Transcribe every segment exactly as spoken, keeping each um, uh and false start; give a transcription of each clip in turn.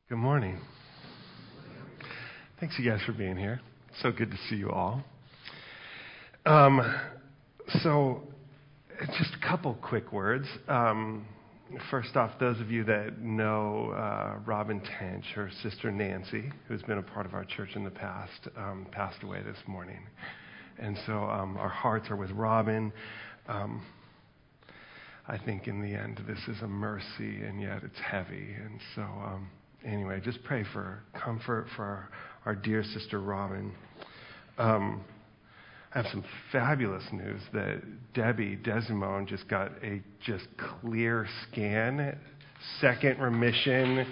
Good morning. Thanks, you guys, for being here. So good to see you all. Um, so, just a couple quick words. Um, first off, those of you that know uh, Robin Tench, her sister Nancy, who's been a part of our church in the past, um, passed away this morning. And so um, our hearts are with Robin. Um, I think in the end, this is a mercy, and yet it's heavy. And so... Um, Anyway, just pray for comfort for our, our dear sister Robin. Um, I have some fabulous news that Debbie Desimone just got a just clear scan, second remission,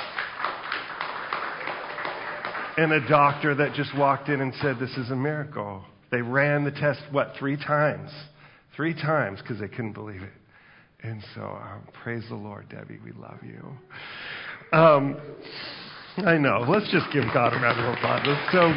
and a doctor that just walked in and said this is a miracle. They ran the test, what, three times? Three times because they couldn't believe it. And so um, praise the Lord, Debbie. We love you. Um, I know. Let's just give God a round of applause. It's so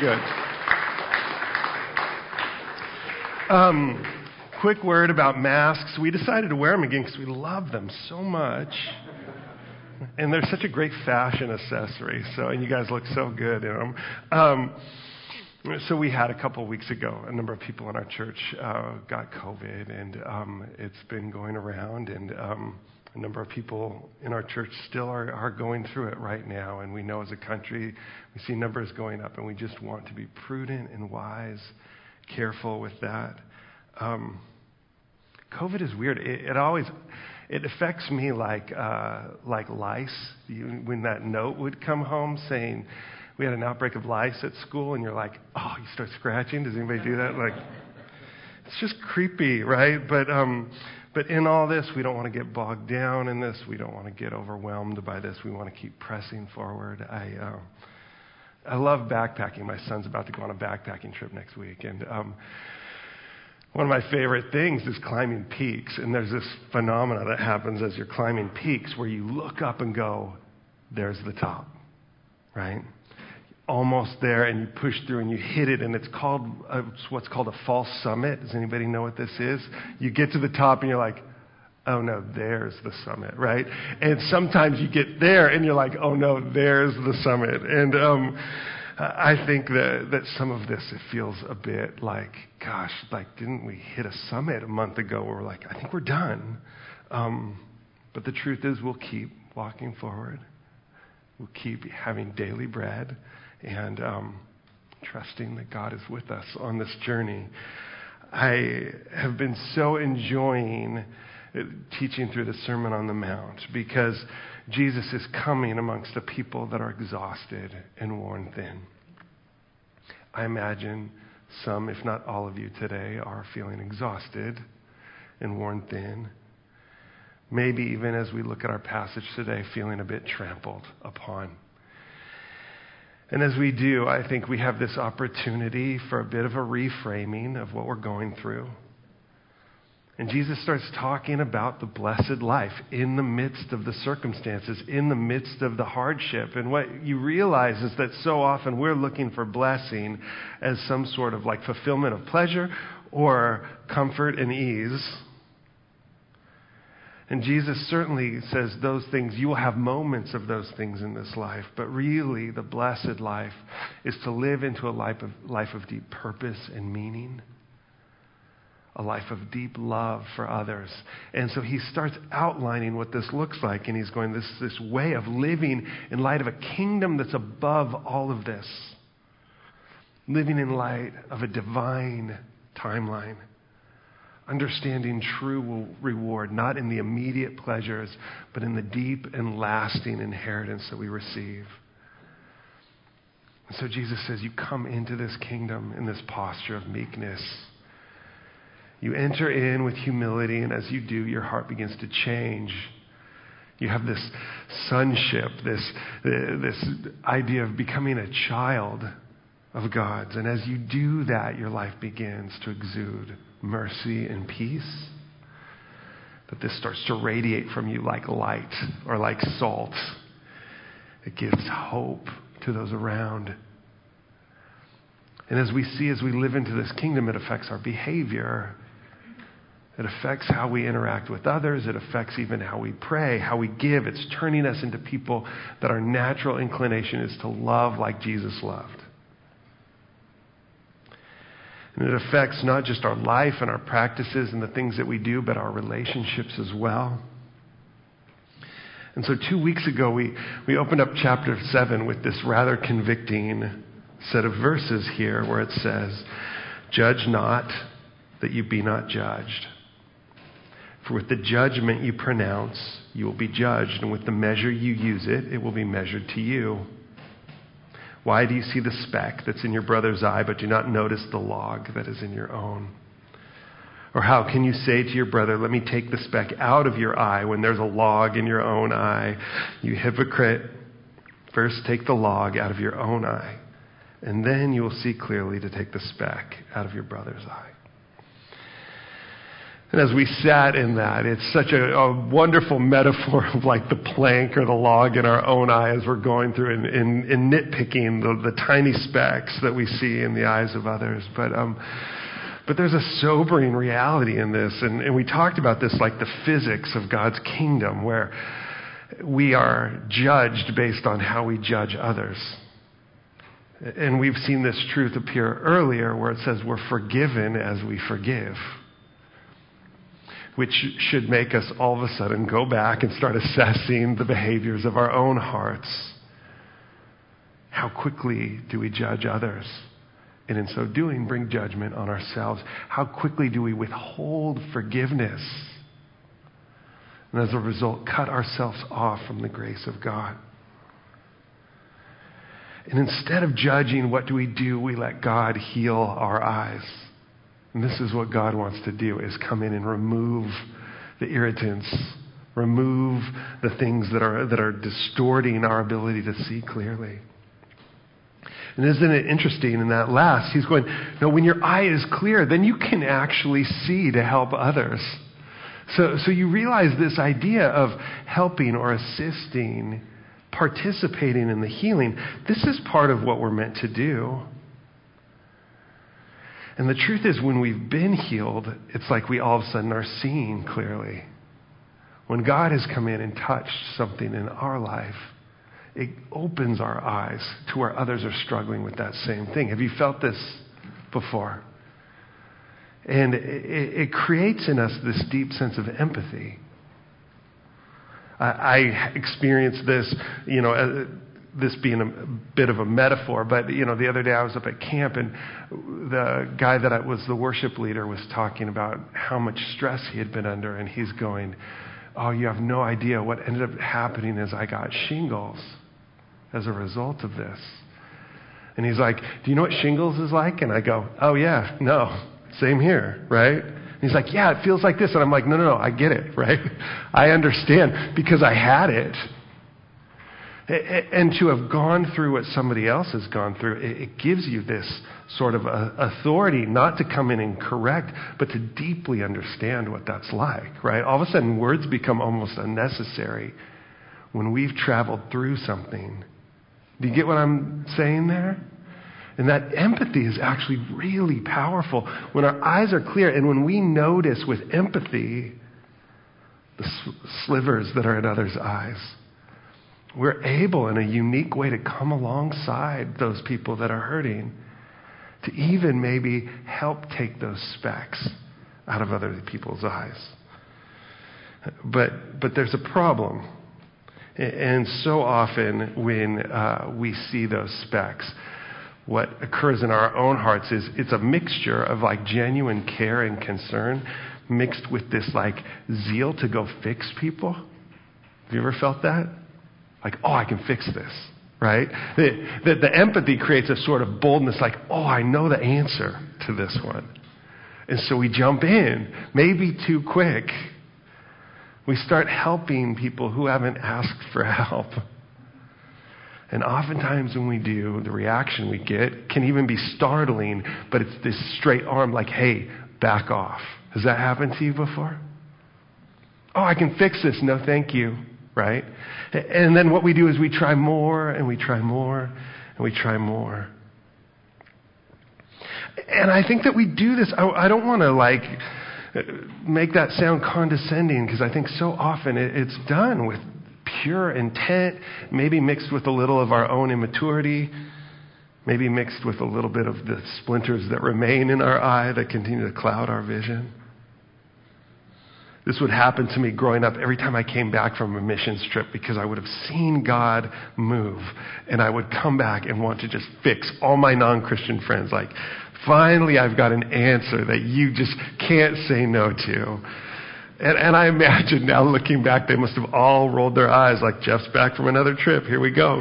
good. Um, quick word about masks. We decided to wear them again because we love them so much. And they're such a great fashion accessory. So, and you guys look so good in them. Um, so we had a couple of weeks ago, a number of people in our church uh, got COVID, and um, it's been going around, and um, a number of people in our church still are, are going through it right now, and we know as a country, we see numbers going up, and we just want to be prudent and wise, careful with that. Um, COVID is weird. It, it always, it affects me like uh, like lice. You, when that note would come home saying, we had an outbreak of lice at school, and you're like, oh, you start scratching. Does anybody do that? Like, it's just creepy, right? But um, but in all this, we don't want to get bogged down in this. We don't want to get overwhelmed by this. We want to keep pressing forward. I uh, I love backpacking. My son's about to go on a backpacking trip next week, and um, one of my favorite things is climbing peaks. And there's this phenomena that happens as you're climbing peaks where you look up and go, there's the top, right? Almost there, and you push through and you hit it, and it's called uh, it's what's called a false summit. Does anybody know what this is? You get to the top and you're like, oh no, there's the summit, right? And sometimes you get there and you're like, oh no, there's the summit. And um, I think that, that some of this, it feels a bit like, gosh, like didn't we hit a summit a month ago where we're like, I think we're done. Um, but the truth is we'll keep walking forward. We'll keep having daily bread and um, trusting that God is with us on this journey. I have been so enjoying teaching through the Sermon on the Mount because Jesus is coming amongst a people that are exhausted and worn thin. I imagine some, if not all of you today, are feeling exhausted and worn thin. Maybe even as we look at our passage today, feeling a bit trampled upon. And as we do, I think we have this opportunity for a bit of a reframing of what we're going through. And Jesus starts talking about the blessed life in the midst of the circumstances, in the midst of the hardship. And what you realize is that so often we're looking for blessing as some sort of like fulfillment of pleasure or comfort and ease. And Jesus certainly says those things, you will have moments of those things in this life, but really the blessed life is to live into a life of, life of deep purpose and meaning, a life of deep love for others. And so he starts outlining what this looks like, and he's going, this, this way of living in light of a kingdom that's above all of this, living in light of a divine timeline. Understanding true reward, not in the immediate pleasures, but in the deep and lasting inheritance that we receive. And so Jesus says, you come into this kingdom in this posture of meekness. You enter in with humility, and as you do, your heart begins to change. You have this sonship, this, this idea of becoming a child of God's. And as you do that, your life begins to exude mercy and peace. That this starts to radiate from you like light or like salt. It gives hope to those around. And as we see, as we live into this kingdom, it affects our behavior. It affects how we interact with others. It affects even how we pray, how we give. It's turning us into people that our natural inclination is to love like Jesus loved. And it affects not just our life and our practices and the things that we do, but our relationships as well. And so two weeks ago, we, we opened up chapter seven with this rather convicting set of verses here where it says, "Judge not, that you be not judged. For with the judgment you pronounce, you will be judged, and with the measure you use it, it will be measured to you. Why do you see the speck that's in your brother's eye, but do not notice the log that is in your own? Or how can you say to your brother, let me take the speck out of your eye when there's a log in your own eye? You hypocrite, first take the log out of your own eye, and then you will see clearly to take the speck out of your brother's eye." And as we sat in that, it's such a, a wonderful metaphor of like the plank or the log in our own eye as we're going through and, and, and nitpicking the, the tiny specks that we see in the eyes of others. But um, but there's a sobering reality in this. And, and we talked about this like the physics of God's kingdom, where we are judged based on how we judge others. And we've seen this truth appear earlier where it says we're forgiven as we forgive, which should make us all of a sudden go back and start assessing the behaviors of our own hearts. How quickly do we judge others? And in so doing, bring judgment on ourselves. How quickly do we withhold forgiveness? And as a result, cut ourselves off from the grace of God. And instead of judging, what do we do? We let God heal our eyes. And this is what God wants to do, is come in and remove the irritants, remove the things that are that are distorting our ability to see clearly. And isn't it interesting in that last, he's going, no, when your eye is clear, then you can actually see to help others. So, so you realize this idea of helping or assisting, participating in the healing, this is part of what we're meant to do. And the truth is, when we've been healed, it's like we all of a sudden are seeing clearly. When God has come in and touched something in our life, it opens our eyes to where others are struggling with that same thing. Have you felt this before? And it, it creates in us this deep sense of empathy. I, I experienced this, you know, uh, this being a bit of a metaphor, but, you know, the other day I was up at camp and the guy that I was the worship leader was talking about how much stress he had been under, and he's going, oh, you have no idea. What ended up happening is I got shingles as a result of this. And he's like, do you know what shingles is like? And I go, oh yeah, no, same here, right? And he's like, yeah, it feels like this. And I'm like, no, no, no, I get it, right? I understand because I had it. And to have gone through what somebody else has gone through, it gives you this sort of authority not to come in and correct, but to deeply understand what that's like, right? All of a sudden, words become almost unnecessary when we've traveled through something. Do you get what I'm saying there? And that empathy is actually really powerful. When our eyes are clear and when we notice with empathy the slivers that are in others' eyes, we're able in a unique way to come alongside those people that are hurting, to even maybe help take those specks out of other people's eyes. But but there's a problem. And so often when uh, we see those specks, what occurs in our own hearts is it's a mixture of like genuine care and concern mixed with this like zeal to go fix people. Have you ever felt that? Like, oh, I can fix this, right? The, the, the empathy creates a sort of boldness like, oh, I know the answer to this one. And so we jump in, maybe too quick. We start helping people who haven't asked for help. And oftentimes when we do, the reaction we get can even be startling, but it's this straight arm like, hey, back off. Has that happened to you before? Oh, I can fix this. No, thank you. Right? And then what we do is we try more and we try more and we try more. And I think that we do this. I, I don't want to like make that sound condescending, because I think so often it, it's done with pure intent, maybe mixed with a little of our own immaturity, maybe mixed with a little bit of the splinters that remain in our eye that continue to cloud our vision. This would happen to me growing up every time I came back from a missions trip, because I would have seen God move, and I would come back and want to just fix all my non-Christian friends. Like, finally I've got an answer that you just can't say no to. And, and I imagine now, looking back, they must have all rolled their eyes like, Jeff's back from another trip. Here we go.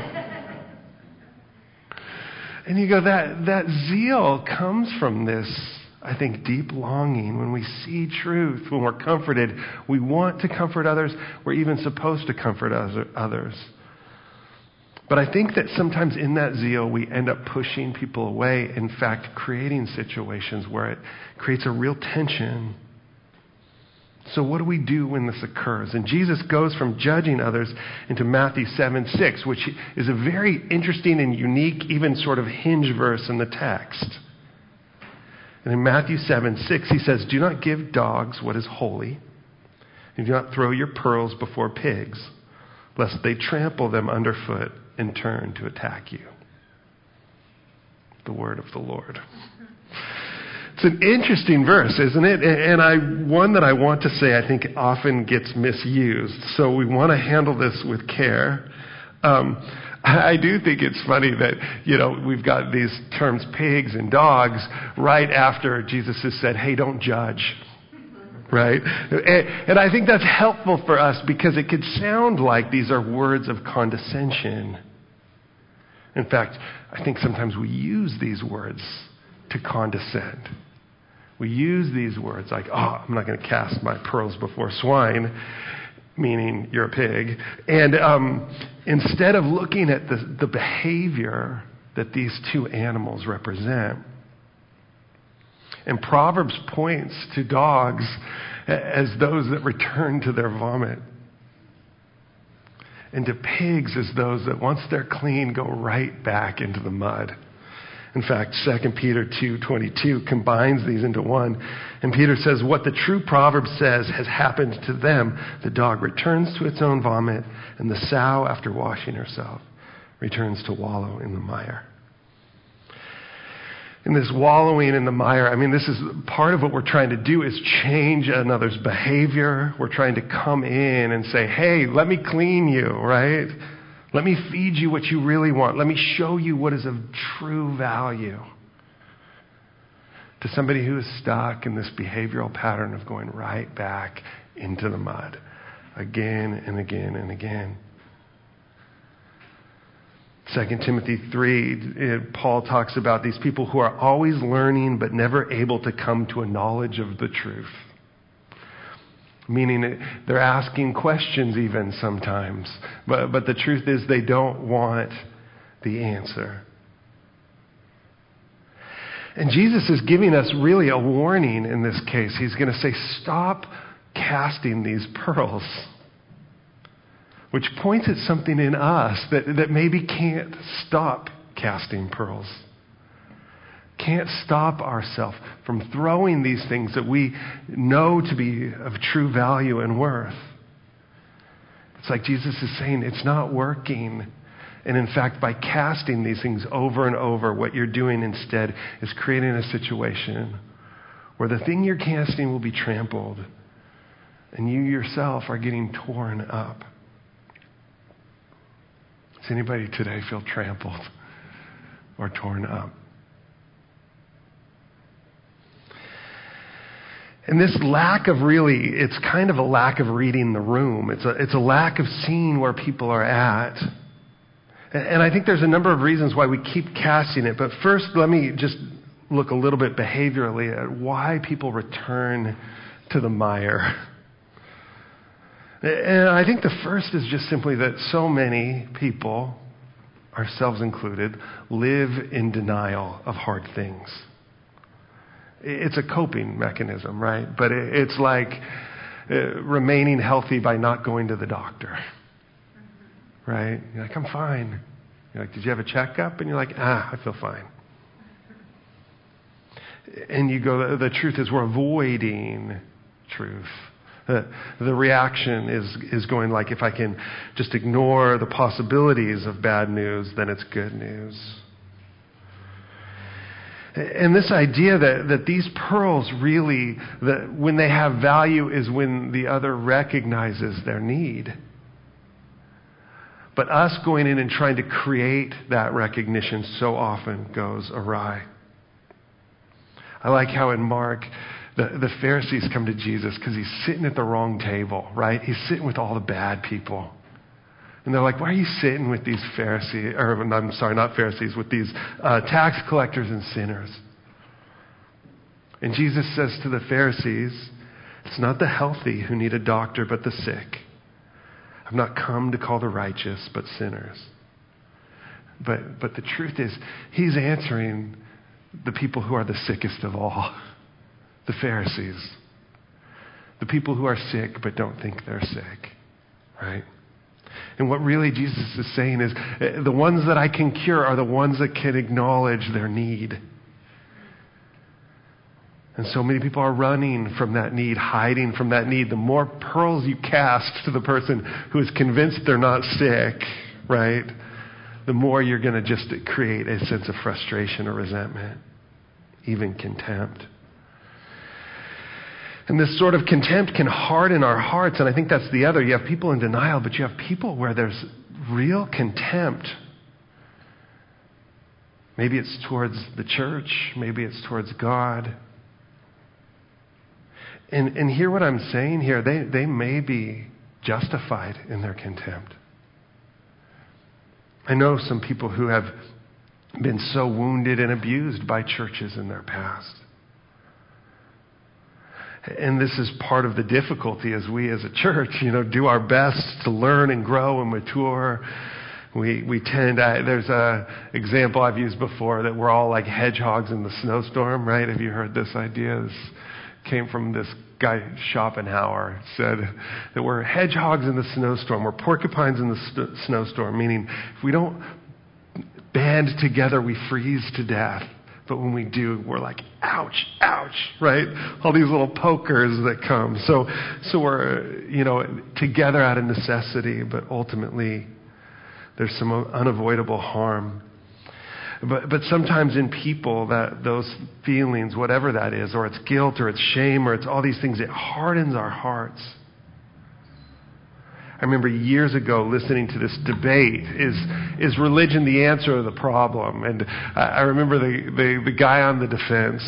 And you go, that, that zeal comes from this, I think, deep longing. When we see truth, when we're comforted, we want to comfort others. We're even supposed to comfort others. But I think that sometimes in that zeal, we end up pushing people away. In fact, creating situations where it creates a real tension. So what do we do when this occurs? And Jesus goes from judging others into Matthew seven six, which is a very interesting and unique, even sort of hinge verse in the text. And in Matthew seven six, he says, "Do not give dogs what is holy, and do not throw your pearls before pigs, lest they trample them underfoot and turn to attack you." The word of the Lord. It's an interesting verse, isn't it? And I, one that I want to say I think often gets misused. So we want to handle this with care. Um, I do think it's funny that, you know, we've got these terms pigs and dogs right after Jesus has said, hey, don't judge. Right? And, and I think that's helpful for us, because it could sound like these are words of condescension. In fact, I think sometimes we use these words to condescend. We use these words like, oh, I'm not going to cast my pearls before swine, meaning you're a pig. And um, instead of looking at the, the behavior that these two animals represent. And Proverbs points to dogs as those that return to their vomit, and to pigs as those that once they're clean go right back into the mud. In fact, Second Peter two twenty-two combines these into one. And Peter says, what the true proverb says has happened to them. The dog returns to its own vomit, and the sow, after washing herself, returns to wallow in the mire. In this wallowing in the mire, I mean, this is part of what we're trying to do, is change another's behavior. We're trying to come in and say, hey, let me clean you, right? Let me feed you what you really want. Let me show you what is of true value. To somebody who is stuck in this behavioral pattern of going right back into the mud again and again and again. Second Timothy three, it, Paul talks about these people who are always learning but never able to come to a knowledge of the truth. Meaning they're asking questions even sometimes. But, but the truth is they don't want the answer. And Jesus is giving us really a warning in this case. He's going to say, stop casting these pearls. Which points at something in us that, that maybe can't stop casting pearls. Can't stop ourselves from throwing these things that we know to be of true value and worth. It's like Jesus is saying, it's not working. And in fact, by casting these things over and over, what you're doing instead is creating a situation where the thing you're casting will be trampled, and you yourself are getting torn up. Does anybody today feel trampled or torn up? And this lack of really, it's kind of a lack of reading the room. It's a, it's a lack of seeing where people are at. And, and I think there's a number of reasons why we keep casting it. But first, let me just look a little bit behaviorally at why people return to the mire. And I think the first is just simply that so many people, ourselves included, live in denial of hard things. It's a coping mechanism, right? But it's like uh, remaining healthy by not going to the doctor, right? You're like, I'm fine. You're like, did you have a checkup? And you're like, ah, I feel fine. And you go, the truth is we're avoiding truth. The, the reaction is, is going like, if I can just ignore the possibilities of bad news, then it's good news. And this idea that, that these pearls really, that when they have value is when the other recognizes their need. But us going in and trying to create that recognition so often goes awry. I like how in Mark, the, the Pharisees come to Jesus because he's sitting at the wrong table, right? He's sitting with all the bad people. And they're like, why are you sitting with these Pharisees, or I'm sorry, not Pharisees, with these uh, tax collectors and sinners? And Jesus says to the Pharisees, it's not the healthy who need a doctor, but the sick. I've not come to call the righteous, but sinners. But, but the truth is, he's answering the people who are the sickest of all, the Pharisees. The people who are sick but don't think they're sick, right? And what really Jesus is saying is, the ones that I can cure are the ones that can acknowledge their need. And so many people are running from that need, hiding from that need. The more pearls you cast to the person who is convinced they're not sick, right, the more you're going to just create a sense of frustration or resentment, even contempt. And this sort of contempt can harden our hearts, and I think that's the other. You have people in denial, but you have people where there's real contempt. Maybe it's towards the church, maybe it's towards God. And, and hear what I'm saying here. They, they may be justified in their contempt. I know some people who have been so wounded and abused by churches in their past. And this is part of the difficulty as we as a church, you know, do our best to learn and grow and mature. We we tend, I, there's a example I've used before that we're all like hedgehogs in the snowstorm, right? Have you heard this idea? This came from this guy, Schopenhauer, said that we're hedgehogs in the snowstorm. We're porcupines in the st- snowstorm, meaning if we don't band together, we freeze to death. But when we do, we're like, ouch, ouch, right? All these little pokers that come. So, so we're, you know, together out of necessity, but ultimately there's some unavoidable harm. But, but sometimes in people, that those feelings, whatever that is, or it's guilt, or it's shame, or it's all these things, it hardens our hearts. I remember years ago listening to this debate, is is religion the answer to the problem? And I, I remember the, the, the guy on the defense,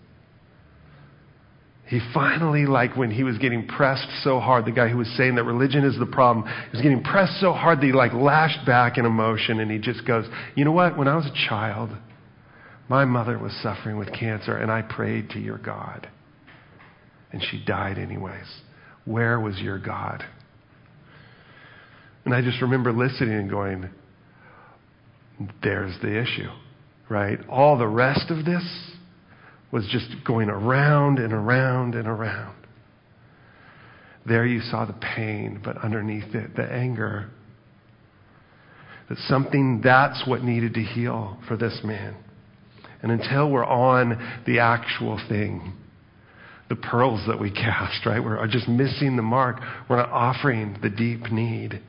he finally, like when he was getting pressed so hard, the guy who was saying that religion is the problem, he was getting pressed so hard that he like lashed back in emotion, and he just goes, you know what, when I was a child, my mother was suffering with cancer, and I prayed to your God, and she died anyways. Where was your God? And I just remember listening and going, there's the issue, right? All the rest of this was just going around and around and around. There you saw the pain, but underneath it, the anger. That something, that's what needed to heal for this man. And until we're on the actual thing, the pearls that we cast, right? We're just missing the mark. We're not offering the deep need.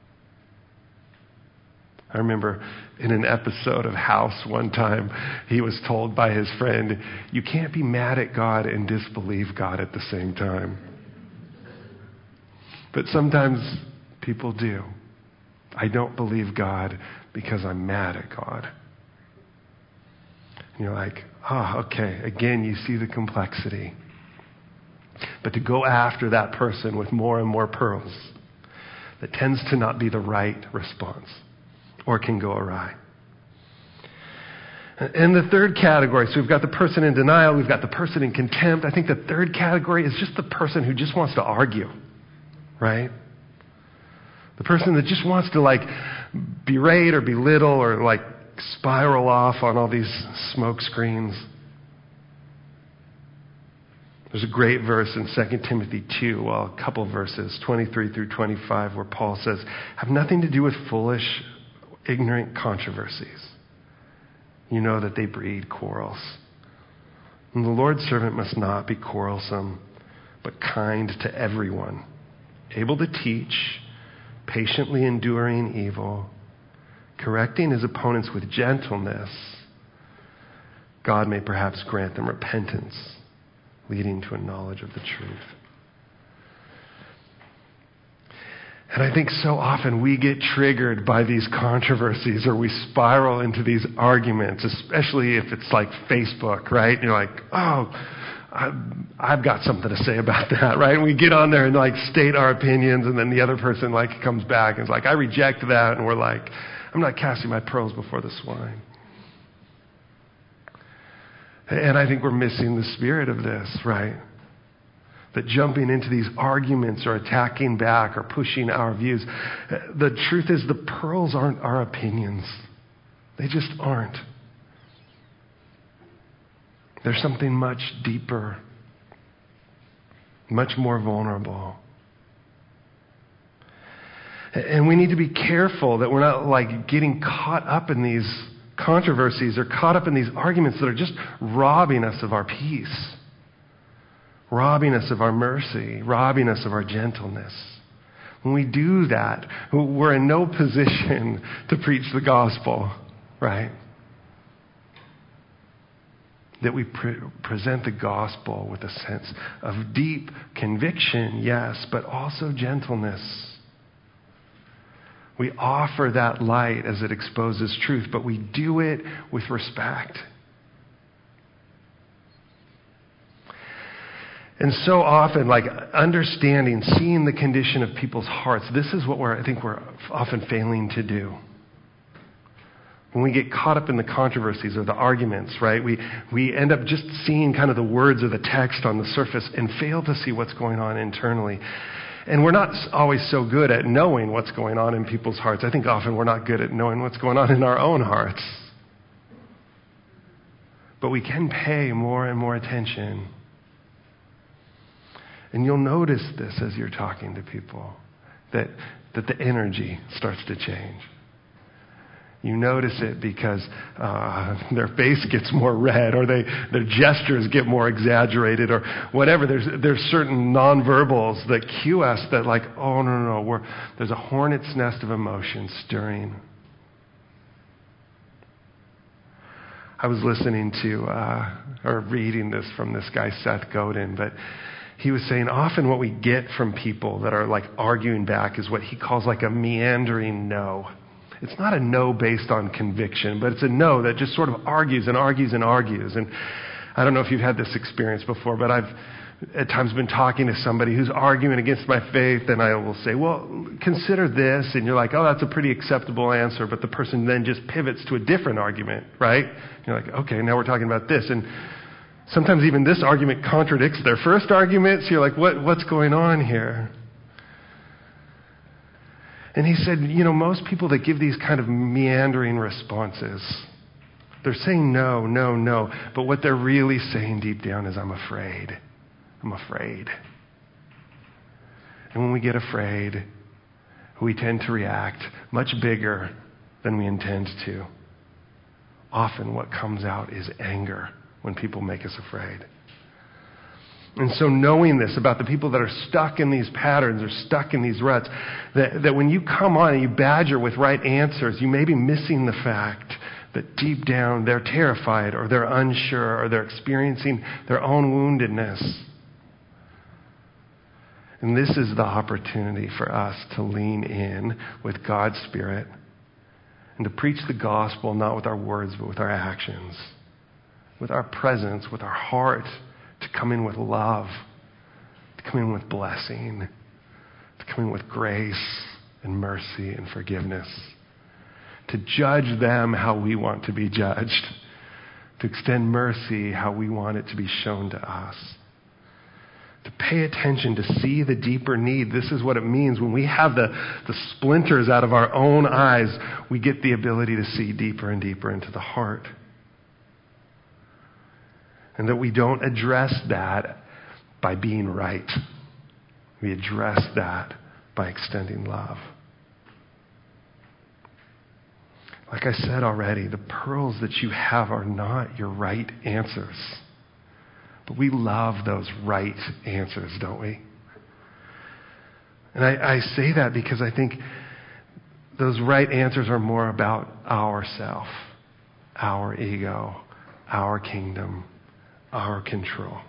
I remember in an episode of House one time, he was told by his friend, you can't be mad at God and disbelieve God at the same time. But sometimes people do. I don't believe God because I'm mad at God. And you're like, ah, oh, okay, again, you see the complexity. But to go after that person with more and more pearls, that tends to not be the right response. Or can go awry. And the third category, so we've got the person in denial, we've got the person in contempt. I think the third category is just the person who just wants to argue, right? The person that just wants to like berate or belittle or like spiral off on all these smoke screens. There's a great verse in Second Timothy two, well, a couple of verses, twenty-three through twenty-five, where Paul says, have nothing to do with foolish, ignorant controversies. You know that they breed quarrels. And the Lord's servant must not be quarrelsome, but kind to everyone, able to teach, patiently enduring evil, correcting his opponents with gentleness, God may perhaps grant them repentance, leading to a knowledge of the truth. And I think so often we get triggered by these controversies, or we spiral into these arguments, especially if it's like Facebook, right? And you're like, oh, I've, I've got something to say about that, right? And we get on there and like state our opinions, and then the other person like comes back and is like, I reject that. And we're like, I'm not casting my pearls before the swine. And I think we're missing the spirit of this, right? That jumping into these arguments or attacking back or pushing our views, the truth is the pearls aren't our opinions. They just aren't. There's something much deeper, much more vulnerable. And we need to be careful that we're not like getting caught up in these controversies or caught up in these arguments that are just robbing us of our peace, robbing us of our mercy, robbing us of our gentleness. When we do that, we're in no position to preach the gospel, right? That we pre- present the gospel with a sense of deep conviction, yes, but also gentleness. We offer that light as it exposes truth, but we do it with respect. And so often, like understanding, seeing the condition of people's hearts, this is what we're, I think we're often failing to do. When we get caught up in the controversies or the arguments, right, we, we end up just seeing kind of the words or the text on the surface and fail to see what's going on internally. And we're not always so good at knowing what's going on in people's hearts. I think often we're not good at knowing what's going on in our own hearts. But we can pay more and more attention. And you'll notice this as you're talking to people, that, that the energy starts to change. You notice it because uh, their face gets more red, or they, their gestures get more exaggerated, or whatever. There's there's certain nonverbals that cue us that like, oh, no, no, no, we're, there's a hornet's nest of emotions stirring. I was listening to, uh, or reading this from this guy, Seth Godin, but he was saying often what we get from people that are like arguing back is what he calls like a meandering no. It's not a no based on conviction, but it's a no that just sort of argues and argues and argues. And I don't know if you've had this experience before, but I've at times been talking to somebody who's arguing against my faith, and I will say, well, consider this. And you're like, oh, that's a pretty acceptable answer. But the person then just pivots to a different argument, right? You're like, okay, now we're talking about this. And sometimes even this argument contradicts their first argument. So you're like, what, what's going on here? And he said, you know, most people that give these kind of meandering responses, they're saying no, no, no. But what they're really saying deep down is, I'm afraid. I'm afraid. And when we get afraid, we tend to react much bigger than we intend to. Often what comes out is anger when people make us afraid. And so knowing this about the people that are stuck in these patterns or stuck in these ruts, that, that when you come on and you badger with right answers, you may be missing the fact that deep down they're terrified or they're unsure or they're experiencing their own woundedness. And this is the opportunity for us to lean in with God's Spirit and to preach the gospel not with our words but with our actions, with our presence, with our heart, to come in with love, to come in with blessing, to come in with grace and mercy and forgiveness, to judge them how we want to be judged, to extend mercy how we want it to be shown to us, to pay attention, to see the deeper need. This is what it means. When we have the, the splinters out of our own eyes, we get the ability to see deeper and deeper into the heart. And that we don't address that by being right. We address that by extending love. Like I said already, the pearls that you have are not your right answers. But we love those right answers, don't we? And I, I say that because I think those right answers are more about ourself, our ego, our kingdom, our control.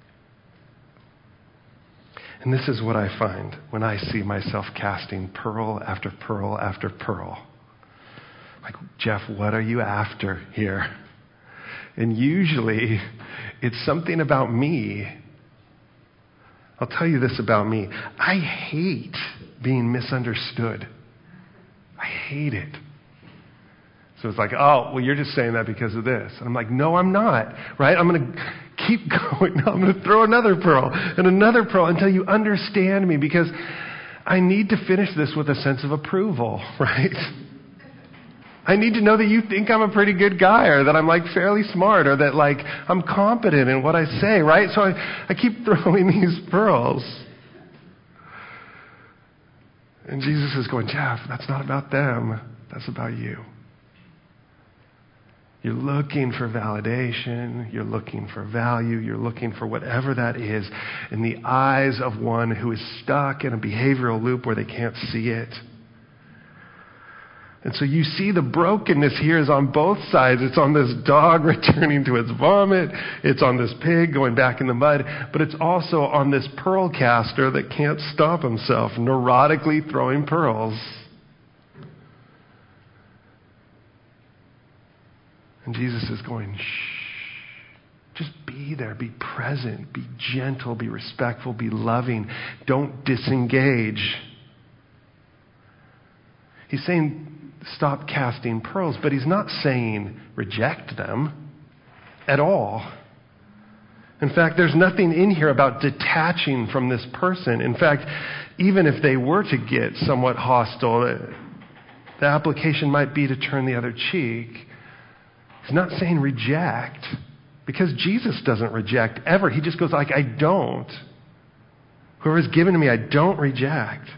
And this is what I find when I see myself casting pearl after pearl after pearl. Like, Jeff, what are you after here? And usually it's something about me. I'll tell you this about me. I hate being misunderstood. I hate it. So it's like, oh, well, you're just saying that because of this. And I'm like, no, I'm not, right? I'm going to keep going. No, I'm going to throw another pearl and another pearl until you understand me, because I need to finish this with a sense of approval, right? I need to know that you think I'm a pretty good guy, or that I'm like fairly smart, or that like I'm competent in what I say, right? So I, I keep throwing these pearls. And Jesus is going, Jeff, that's not about them. That's about you. You're looking for validation. You're looking for value. You're looking for whatever that is in the eyes of one who is stuck in a behavioral loop where they can't see it. And so you see the brokenness here is on both sides. It's on this dog returning to its vomit. It's on this pig going back in the mud. But it's also on this pearl caster that can't stop himself, neurotically throwing pearls. And Jesus is going, shh. Just be there. Be present. Be gentle. Be respectful. Be loving. Don't disengage. He's saying, stop casting pearls, but he's not saying reject them at all. In fact, there's nothing in here about detaching from this person. In fact, even if they were to get somewhat hostile, the application might be to turn the other cheek. He's not saying reject, because Jesus doesn't reject ever. He just goes like, I don't. Whoever's given to me, I don't reject.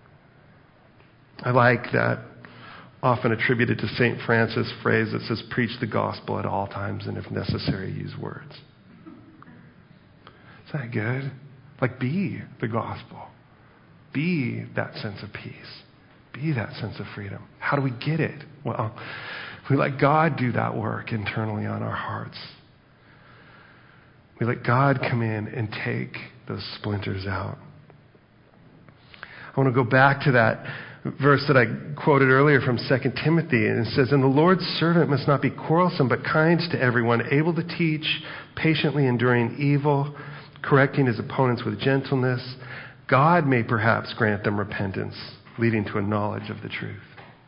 I like that often attributed to Saint Francis phrase that says, preach the gospel at all times, and if necessary, use words. Is that good? Like, be the gospel. Be that sense of peace. Be that sense of freedom. How do we get it? Well, we let God do that work internally on our hearts. We let God come in and take those splinters out. I want to go back to that verse that I quoted earlier from Second Timothy, and it says, and the Lord's servant must not be quarrelsome, but kind to everyone, able to teach, patiently enduring evil, correcting his opponents with gentleness. God may perhaps grant them repentance, leading to a knowledge of the truth.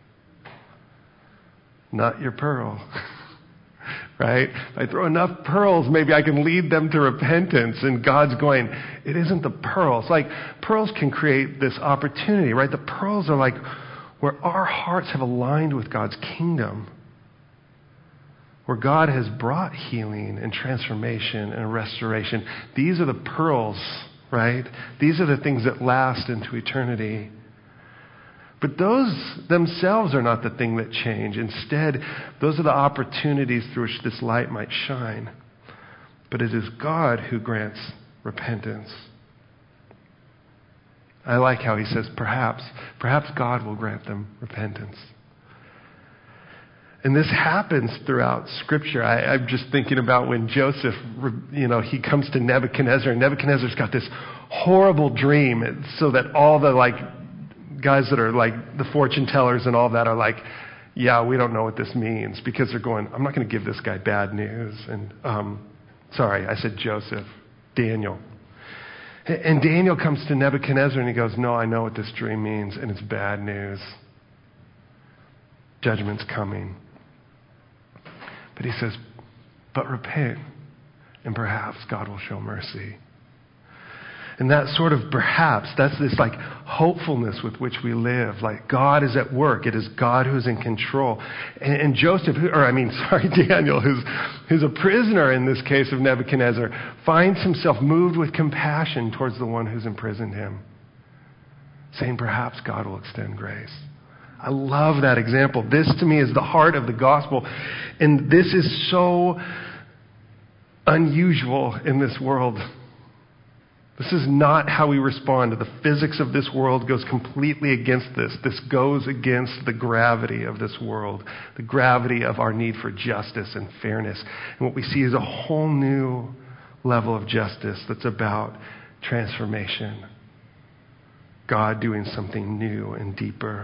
Not your pearl. Right? If I throw enough pearls, maybe I can lead them to repentance. And God's going, it isn't the pearls. Like, pearls can create this opportunity, right? The pearls are like where our hearts have aligned with God's kingdom, where God has brought healing and transformation and restoration. These are the pearls, right? These are the things that last into eternity. But those themselves are not the thing that change. Instead, those are the opportunities through which this light might shine. But it is God who grants repentance. I like how he says, perhaps, perhaps God will grant them repentance. And this happens throughout Scripture. I, I'm just thinking about when Joseph, you know, he comes to Nebuchadnezzar, and Nebuchadnezzar's got this horrible dream, so that all the, like, guys that are like the fortune tellers and all that are like, yeah, we don't know what this means, because they're going, I'm not going to give this guy bad news. And um, sorry, I said Joseph, Daniel. And Daniel comes to Nebuchadnezzar and he goes, no, I know what this dream means, and it's bad news. Judgment's coming. But he says, but repent, and perhaps God will show mercy. And that sort of perhaps, that's this like hopefulness with which we live. Like, God is at work. It is God who's in control. And, and Joseph, or I mean, sorry, Daniel, who's, who's a prisoner in this case of Nebuchadnezzar, finds himself moved with compassion towards the one who's imprisoned him, saying perhaps God will extend grace. I love that example. This to me is the heart of the gospel. And this is so unusual in this world. This is not how we respond. The physics of this world goes completely against this. This goes against the gravity of this world, the gravity of our need for justice and fairness. And what we see is a whole new level of justice that's about transformation. God doing something new and deeper.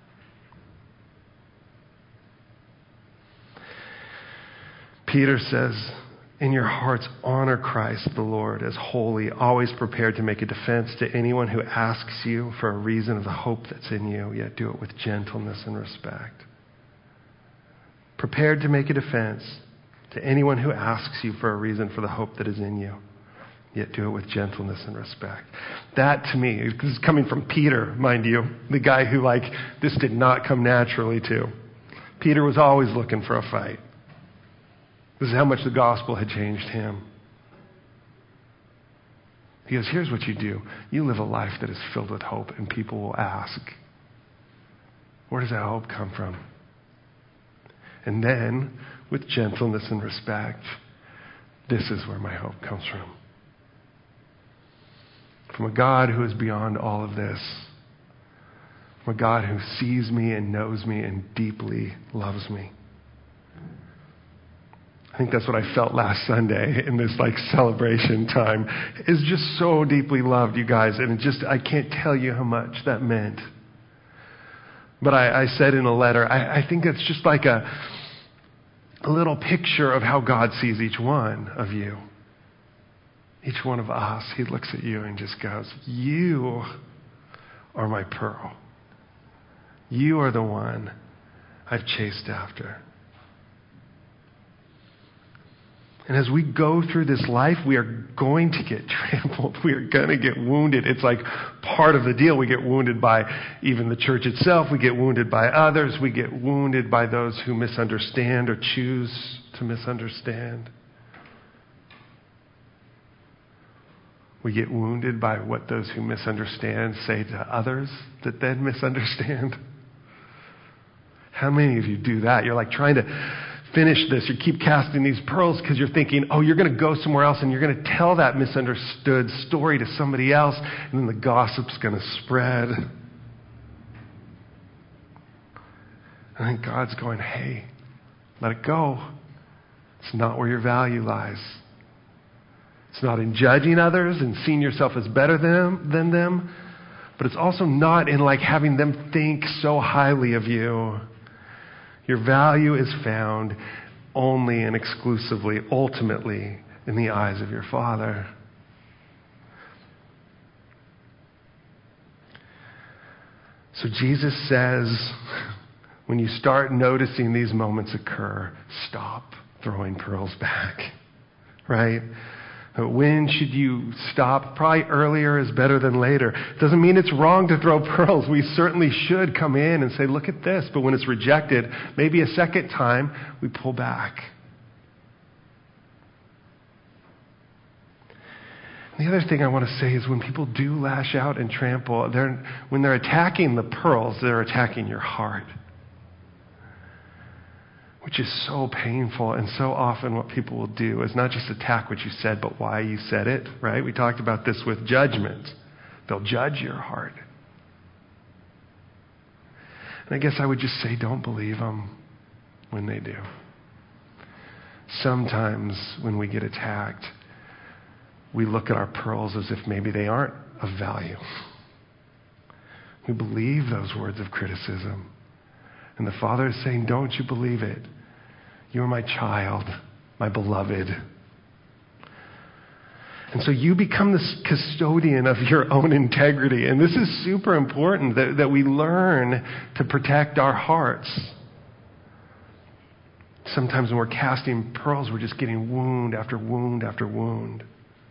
Peter says, in your hearts, honor Christ the Lord as holy, always prepared to make a defense to anyone who asks you for a reason of the hope that's in you, yet do it with gentleness and respect. Prepared to make a defense to anyone who asks you for a reason for the hope that is in you, yet do it with gentleness and respect. That to me, this is coming from Peter, mind you, the guy who like, this did not come naturally to. Peter was always looking for a fight. This is how much the gospel had changed him. He goes, here's what you do. You live a life that is filled with hope, and people will ask, where does that hope come from? And then, with gentleness and respect, this is where my hope comes from. From a God who is beyond all of this. From a God who sees me and knows me and deeply loves me. I think that's what I felt last Sunday in this like celebration time. Is just so deeply loved, you guys, and it just I can't tell you how much that meant. But I, I said in a letter, I, I think it's just like a, a little picture of how God sees each one of you. Each one of us. He looks at you and just goes, you are my pearl. You are the one I've chased after. And as we go through this life, we are going to get trampled. We are going to get wounded. It's like part of the deal. We get wounded by even the church itself. We get wounded by others. We get wounded by those who misunderstand or choose to misunderstand. We get wounded by what those who misunderstand say to others that then misunderstand. How many of you do that? You're like trying to finish this. You keep casting these pearls because you're thinking, oh, you're going to go somewhere else and you're going to tell that misunderstood story to somebody else, and then the gossip's going to spread. I think God's going, hey, let it go. It's not where your value lies. It's not in judging others and seeing yourself as better than, than them, but it's also not in like having them think so highly of you. Your value is found only and exclusively, ultimately, in the eyes of your Father. So Jesus says, when you start noticing these moments occur, stop throwing pearls back, right? When should you stop? Probably earlier is better than later. Doesn't mean it's wrong to throw pearls. We certainly should come in and say, look at this. But when it's rejected, maybe a second time, we pull back. The other thing I want to say is when people do lash out and trample, they're, when they're attacking the pearls, they're attacking your heart. Which is so painful, and so often what people will do is not just attack what you said, but why you said it, right? We talked about this with judgment. They'll judge your heart. And I guess I would just say don't believe them when they do. Sometimes when we get attacked, we look at our pearls as if maybe they aren't of value. We believe those words of criticism. And the Father is saying, don't you believe it? You are my child, my beloved. And so you become the custodian of your own integrity. And this is super important that, that we learn to protect our hearts. Sometimes when we're casting pearls, we're just getting wound after wound after wound.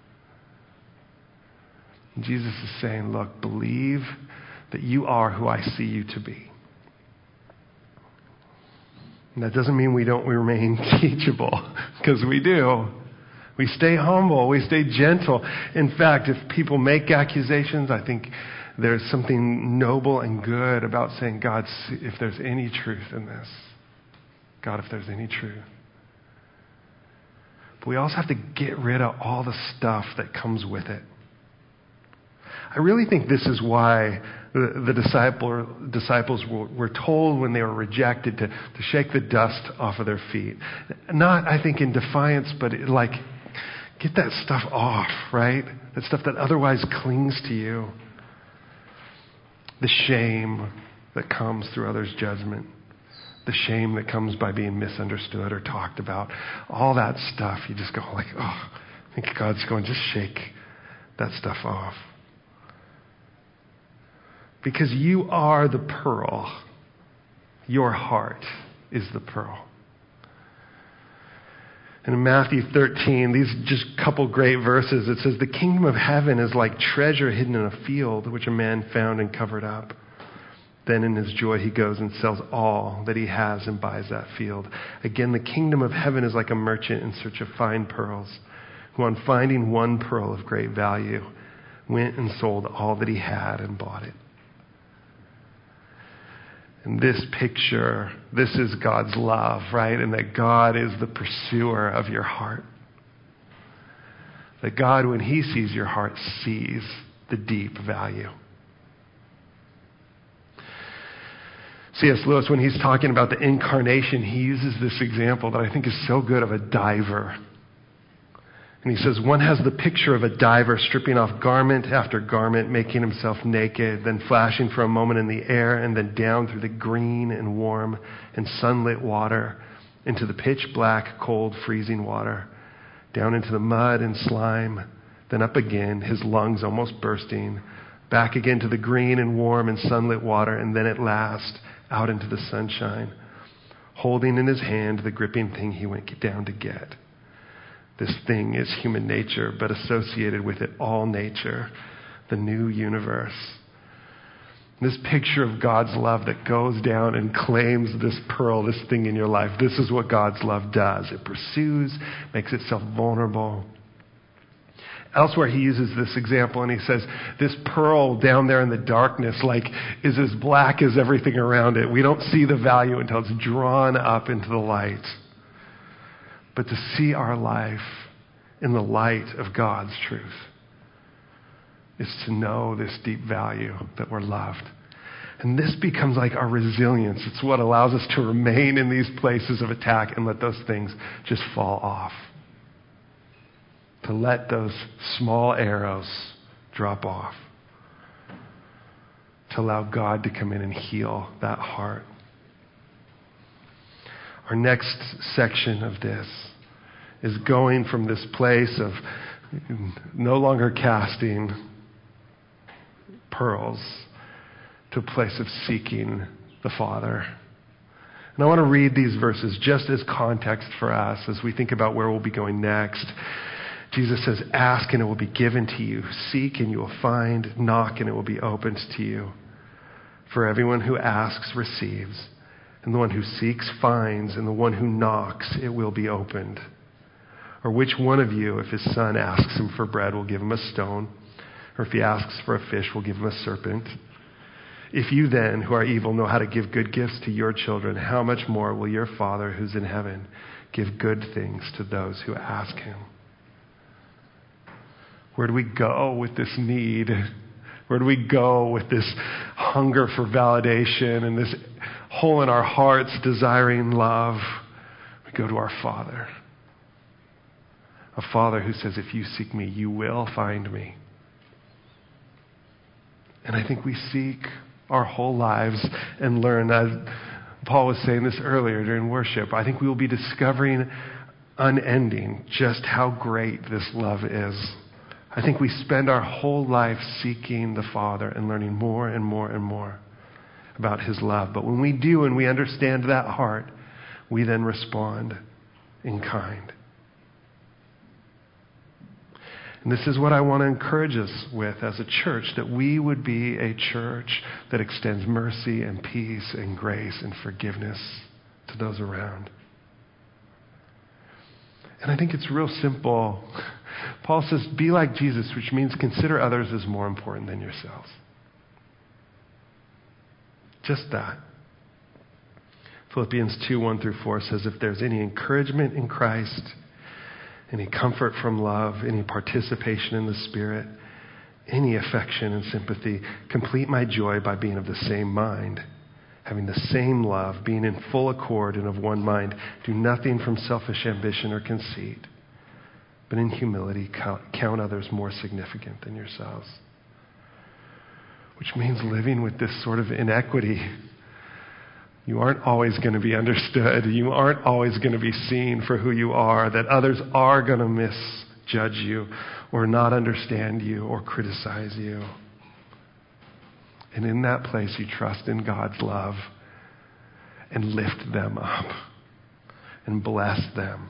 And Jesus is saying, look, believe that you are who I see you to be. And that doesn't mean we don't we remain teachable, because we do. We stay humble. We stay gentle. In fact, if people make accusations, I think there's something noble and good about saying, God, if there's any truth in this, God, if there's any truth. but we also have to get rid of all the stuff that comes with it. I really think this is why the, the disciple, disciples were, were told when they were rejected to, to shake the dust off of their feet. Not, I think, in defiance, but it, like, get that stuff off, right? That stuff that otherwise clings to you. The shame that comes through others' judgment. The shame that comes by being misunderstood or talked about. All that stuff, you just go like, oh, I think God's going, just shake that stuff off. Because you are the pearl. Your heart is the pearl. And in Matthew thirteen, these just couple great verses, it says, the kingdom of heaven is like treasure hidden in a field, which a man found and covered up. Then in his joy he goes and sells all that he has and buys that field. Again, the kingdom of heaven is like a merchant in search of fine pearls, who on finding one pearl of great value, went and sold all that he had and bought it. And this picture, this is God's love, right? And that God is the pursuer of your heart. That God, when he sees your heart, sees the deep value. C S Lewis, when he's talking about the incarnation, he uses this example that I think is so good of a diver. And he says, one has the picture of a diver stripping off garment after garment, making himself naked, then flashing for a moment in the air, and then down through the green and warm and sunlit water into the pitch black, cold, freezing water, down into the mud and slime, then up again, his lungs almost bursting, back again to the green and warm and sunlit water, and then at last out into the sunshine, holding in his hand the gripping thing he went down to get. This thing is human nature, but associated with it all nature, the new universe. This picture of God's love that goes down and claims this pearl, this thing in your life. This is what God's love does. It pursues, makes itself vulnerable. Elsewhere, he uses this example and he says, this pearl down there in the darkness, like, is as black as everything around it. We don't see the value until it's drawn up into the light. But to see our life in the light of God's truth is to know this deep value that we're loved. And this becomes like our resilience. It's what allows us to remain in these places of attack and let those things just fall off. To let those small arrows drop off. To allow God to come in and heal that heart. Our next section of this is going from this place of no longer casting pearls to a place of seeking the Father. And I want to read these verses just as context for us as we think about where we'll be going next. Jesus says, ask and it will be given to you. Seek and you will find. Knock and it will be opened to you. For everyone who asks receives. And the one who seeks finds, and the one who knocks, it will be opened. Or which one of you, if his son asks him for bread, will give him a stone? Or if he asks for a fish, will give him a serpent? If you then, who are evil, know how to give good gifts to your children, how much more will your Father who's in heaven give good things to those who ask him? Where do we go with this need? Where do we go with this hunger for validation and this hole in our hearts desiring love? We go to our Father. A Father who says, if you seek me, you will find me. And I think we seek our whole lives and learn, as Paul was saying this earlier during worship, I think we will be discovering unending just how great this love is. I think we spend our whole life seeking the Father and learning more and more and more about his love. But when we do and we understand that heart, we then respond in kind. And this is what I want to encourage us with as a church, that we would be a church that extends mercy and peace and grace and forgiveness to those around. And I think it's real simple. Paul says, be like Jesus, which means consider others as more important than yourselves. Just that. Philippians two, one through four says, if there's any encouragement in Christ, any comfort from love, any participation in the Spirit, any affection and sympathy. Complete my joy by being of the same mind, having the same love, being in full accord and of one mind. Do nothing from selfish ambition or conceit, but in humility count, count others more significant than yourselves. Which means living with this sort of inequity. You aren't always going to be understood. You aren't always going to be seen for who you are, that others are going to misjudge you or not understand you or criticize you. And in that place, you trust in God's love and lift them up and bless them.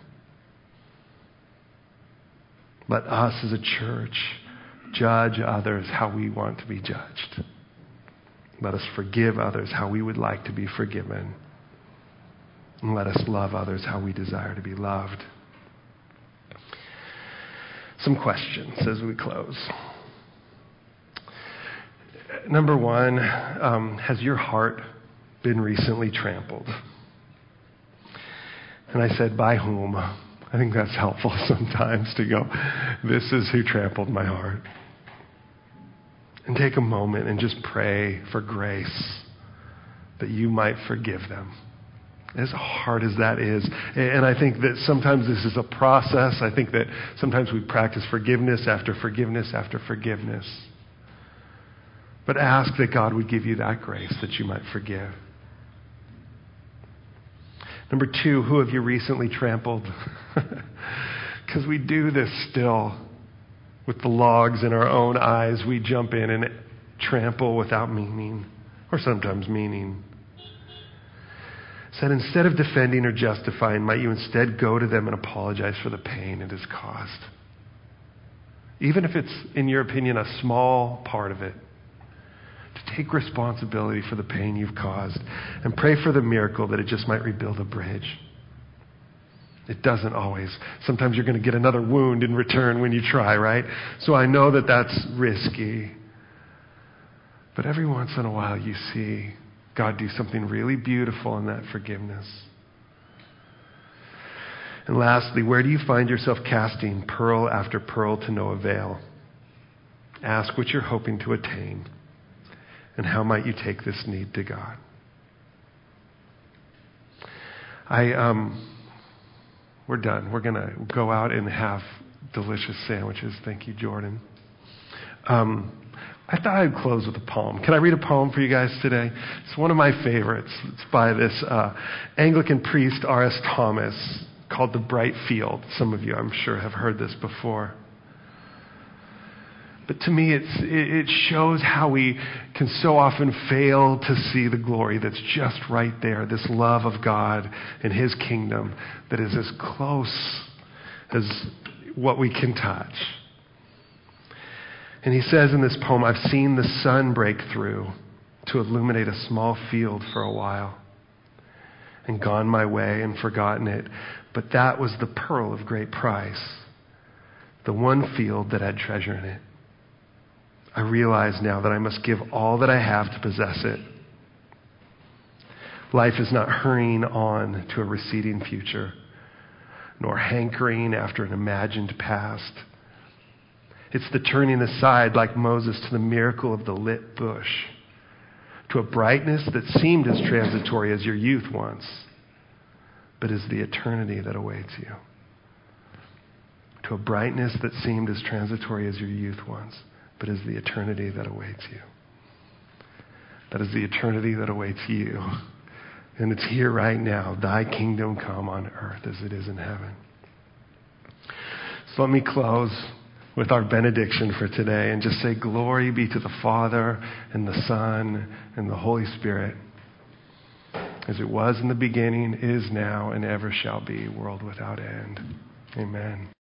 Let us as a church judge others how we want to be judged. Let us forgive others how we would like to be forgiven. And let us love others how we desire to be loved. Some questions as we close. Number one, um, has your heart been recently trampled? And I said, by whom? I think that's helpful sometimes to go, this is who trampled my heart. And take a moment and just pray for grace that you might forgive them. As hard as that is. And I think that sometimes this is a process. I think that sometimes we practice forgiveness after forgiveness after forgiveness. But ask that God would give you that grace that you might forgive. Number two, who have you recently trampled? Because we do this still. With the logs in our own eyes, we jump in and trample without meaning, or sometimes meaning. Said, instead of defending or justifying, might you instead go to them and apologize for the pain it has caused? Even if it's, in your opinion, a small part of it. To take responsibility for the pain you've caused and pray for the miracle that it just might rebuild a bridge. It doesn't always. Sometimes you're going to get another wound in return when you try, right? So I know that that's risky. But every once in a while you see God do something really beautiful in that forgiveness. And lastly, where do you find yourself casting pearl after pearl to no avail? Ask what you're hoping to attain. And how might you take this need to God? I, um... We're done. We're going to go out and have delicious sandwiches. Thank you, Jordan. Um, I thought I'd close with a poem. Can I read a poem for you guys today? It's one of my favorites. It's by this uh, Anglican priest, R S Thomas, called The Bright Field. Some of you, I'm sure, have heard this before. But to me, it's, it shows how we can so often fail to see the glory that's just right there, this love of God and His kingdom that is as close as what we can touch. And he says in this poem, I've seen the sun break through to illuminate a small field for a while and gone my way and forgotten it. But that was the pearl of great price, the one field that had treasure in it. I realize now that I must give all that I have to possess it. Life is not hurrying on to a receding future, nor hankering after an imagined past. It's the turning aside, like Moses, to the miracle of the lit bush, to a brightness that seemed as transitory as your youth once, but is the eternity that awaits you. To a brightness that seemed as transitory as your youth once, but is the eternity that awaits you. That is the eternity that awaits you. And it's here right now. Thy kingdom come on earth as it is in heaven. So let me close with our benediction for today and just say, glory be to the Father and the Son and the Holy Spirit, as it was in the beginning, is now, and ever shall be, world without end. Amen.